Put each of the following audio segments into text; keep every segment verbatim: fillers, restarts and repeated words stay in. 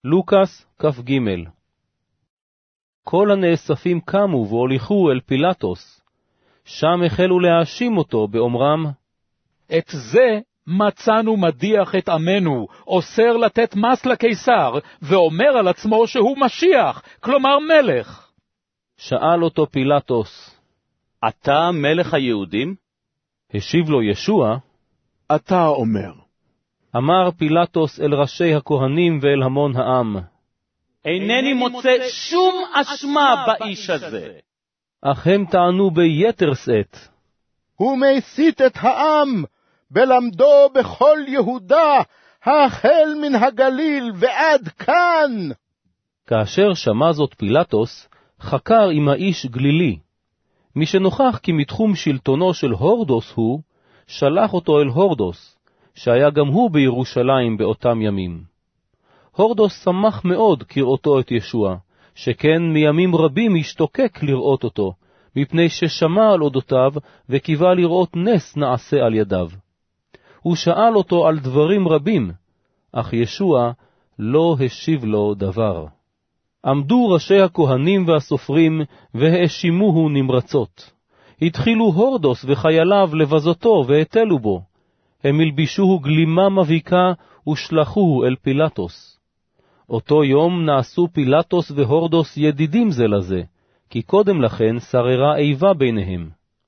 לוקס כ"ג. כל הנאספים קמו והוליכו אל פילטוס. שם החלו להאשים אותו באומרם, את זה מצאנו מדיח את עמנו, אוסר לתת מס לקיסר, ואומר על עצמו שהוא משיח, כלומר מלך. שאל אותו פילטוס, אתה מלך היהודים? השיב לו ישוע, אתה אומר. אמר פילטוס אל ראשי הכהנים ואל המון העם, אינני מוצא שום אשמה באיש הזה. אך הם טענו ביתר שאת, הוא מסית את העם, בלמדו בכל יהודה, החל מן הגליל ועד כאן. כאשר שמע זאת פילטוס, חקר עם האיש גלילי. מי שנוכח כי מתחום שלטונו של הורדוס הוא, שלח אותו אל הורדוס, שהיה גם הוא בירושלים באותם ימים. הורדוס שמח מאוד כראותו את ישוע, שכן מימים רבים השתוקק לראות אותו, מפני ששמע על אודותיו וקיווה לראות נס נעשה על ידיו. הוא שאל אותו על דברים רבים, אך ישוע לא השיב לו דבר. עמדו ראשי הכהנים והסופרים והאשימוהו נמרצות. התחילו הורדוס וחייליו לבזותו והטלו בו. הם הלבישוהו גלימה מביקה ושלחוהו אל פילטוס. אותו יום נעשו פילטוס והורדוס ידידים זה לזה, כי קודם לכן שררה איבה ביניהם.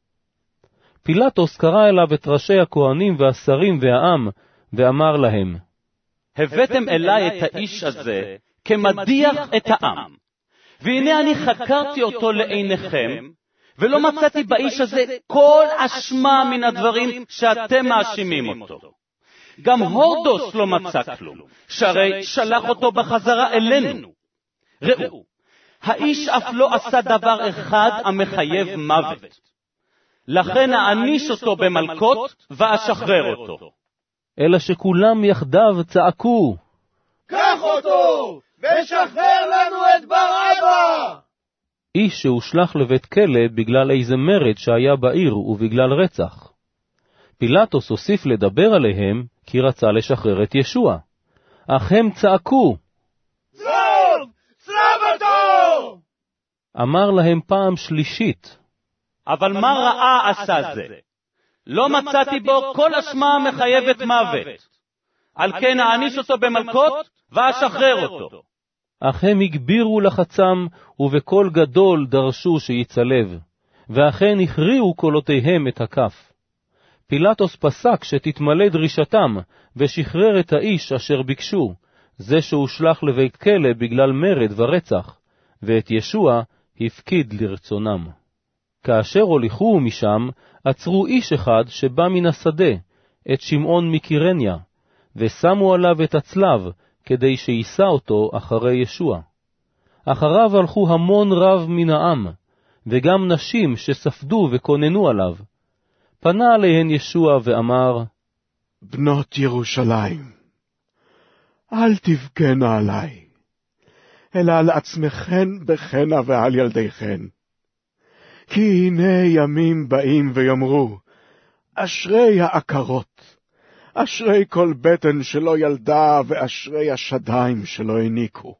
פילטוס קרא אליו את ראשי הכהנים והשרים והעם, ואמר להם, הבאתם אליי את האיש הזה כמדיח את העם, והנה אני חקרתי אותו לעיניכם, ולא מצאתי באיש הזה כל אשמה מן הדברים שאתם מאשימים אותו. גם הורדוס לא מצא כלום, שהרי שלח אותו בחזרה אלינו. ראו, האיש אף לא עשה דבר אחד המחייב מוות. לכן אעניש אותו במלקות ואשחרר אותו. אלא שכולם יחדיו צעקו, קח אותו ושחרר לנו את ברבא! איש שהושלך לבית כלא בגלל איזה מרד שהיה בעיר ובגלל רצח. פילטוס הוסיף לדבר עליהם כי רצה לשחרר את ישוע. אך הם צעקו, צלב! צלב אותו! אמר להם פעם שלישית, אבל מה רעה עשה זה? לא מצאתי בו כל אשמה מחייבת מוות. על כן אעניש אותו במלקות ואשחרר אותו. אך הם הגבירו לחצם ובקול גדול דרשו שיצלב, ואכן הכריעו קולותיהם את הכף. פילטוס פסק שתתמלא דרישתם, ושחרר את האיש אשר ביקשו, זה שהושלך לבית כלא בגלל מרד ורצח, ואת ישוע הפקיד לרצונם. כאשר הוליכו משם, עצרו איש אחד שבא מן השדה, את שמעון מקירניה, ושמו עליו את הצלב, כדי שישא אותו אחרי ישוע. אחריו הלכו המון רב מן העם, וגם נשים שספדו וכוננו עליו. פנה עליהן ישוע ואמר, בנות ירושלים, אל תבכנה עלי, אלא על עצמכן בחנה ועל ילדיכן. כי הנה ימים באים ויאמרו, אשרי העקרות, אשרי כל בטן שלא ילדה, ואשרי השדיים שלא הניקו.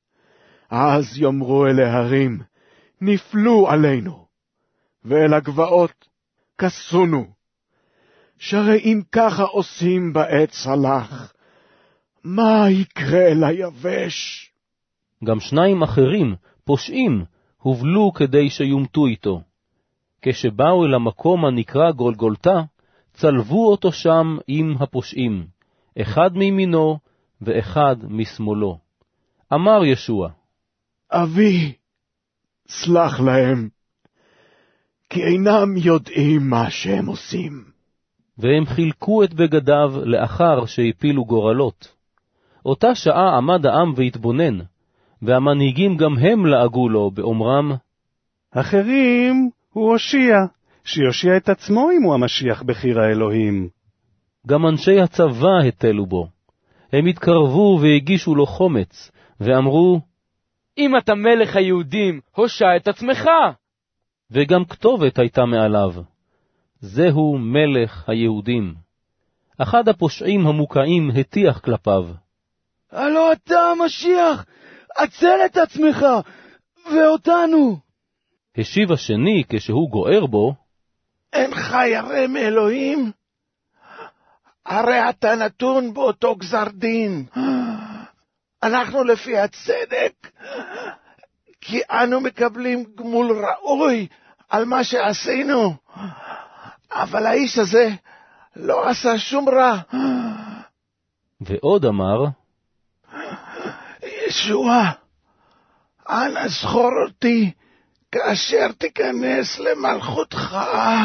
אז יאמרו אל ההרים, נפלו עלינו, ואל הגבעות, כסונו. שהרי אם ככה עושים בעת צלח, מה יקרה ליבש? גם שניים אחרים, פושעים, הובלו כדי שיומתו איתו. כשבאו אל המקום הנקרא גולגולתה, צלבו אותו שם עם הפושעים, אחד מימינו ואחד משמאלו. אמר ישוע, אבי, סלח להם, כי אינם יודעים מה שהם עושים. והם חילקו את בגדיו לאחר שהפילו גורלות. אותה שעה עמד העם והתבונן, והמנהיגים גם הם לעגו לו באומרם, אחרים הוא הושיע, שיושיע את עצמו אם הוא המשיח בחיר האלוהים. גם אנשי הצבא הטלו בו. הם התקרבו והגישו לו חומץ, ואמרו, אם אתה מלך היהודים, הושע את עצמך. וגם כתובת הייתה מעליו, זהו מלך היהודים. אחד הפושעים המוקעים הטיח כלפיו, הלא אתה המשיח, הצל את עצמך ואותנו. השיב השני כשהוא גוער בו, אינך ירא מאלוהים? הרי אתה נתון באותו גזר דין. אנחנו לפי הצדק, כי אנו מקבלים גמול ראוי על מה שעשינו, אבל האיש הזה לא עשה שום רע. ועוד אמר, ישוע, אנא זכור אותי כאשר תיכנס למלכותך.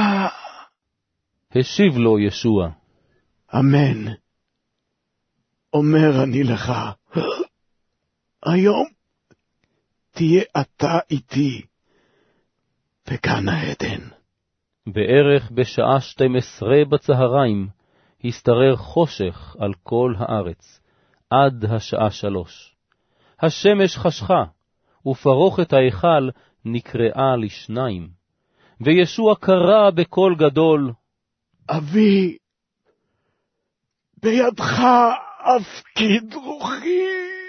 השיב לו ישוע, אמן. אומר אני לך, היום תהיה אתה איתי בגן העדן. בערך בשעה שתים עשרה בצהריים השתרר חושך על כל הארץ, עד השעה שלוש. השמש חשכה, ופרוכת ההיכל נקראה לשניים. וישוע קרא בקול גדול, אבי, בידך אפקיד רוחי.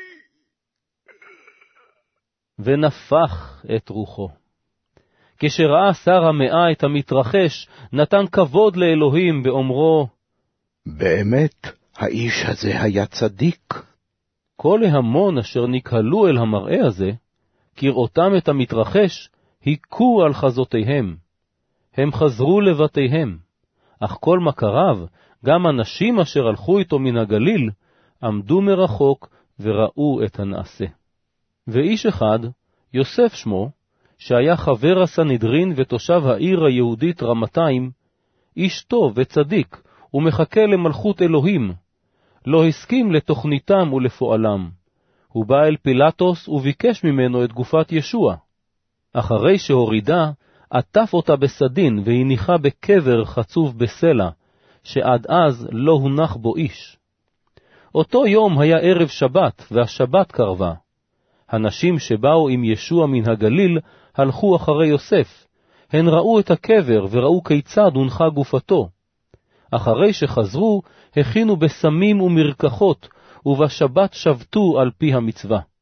ונפח את רוחו. כשראה שר המאה את המתרחש, נתן כבוד לאלוהים באומרו, באמת האיש הזה היה צדיק. כל ההמון אשר נקהלו אל המראה הזה, כראותם את המתרחש, היכו על חזותיהם. הם חזרו לבתיהם, אך כל מכריו, גם אנשים אשר הלכו איתו מן הגליל, עמדו מרחוק וראו את הנעשה. ואיש אחד, יוסף שמו, שהיה חבר הסנהדרין ותושב העיר היהודית רמתיים, איש טוב וצדיק, ומחכה למלכות אלוהים, לא הסכים לתוכניתם ולפועלם. הוא בא אל פילטוס וביקש ממנו את גופת ישוע. אחרי שהורידה, עטף אותה בסדין והניחה בקבר חצוב בסלע, שעד אז לא הונח בו איש. אותו יום היה ערב שבת, והשבת קרבה. הנשים שבאו עם ישוע מן הגליל הלכו אחרי יוסף. הן ראו את הקבר וראו כיצד הונחה גופתו. אחרי שחזרו, הכינו בסמים ומרקחות, ובשבת שבתו על פי המצווה.